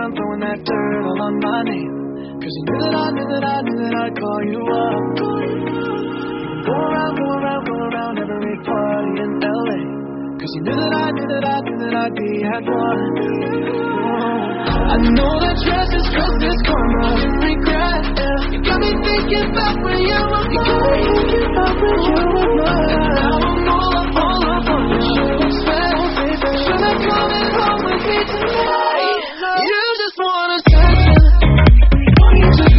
around throwing that dirt all on my name. Cause you knew that I knew that I knew that I'd call you up. Go around every party in LA. Cause you knew that I knew that I knew that I'd be at one. I know that dress is cause this karma and regret, yeah. You got me thinking back when you were mine. And now I'm all up on you. Should expect, should I coming home with me tonight? You just want attention. You just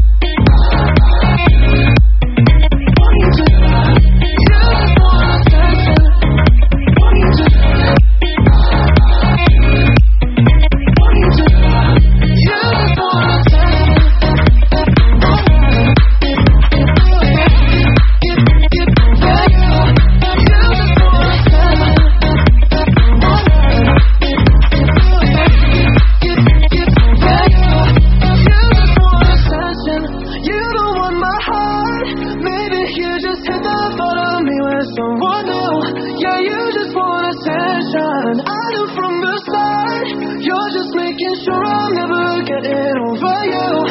someone new, yeah, you just want attention. I knew from the start, you're just making sure I'm never getting over you.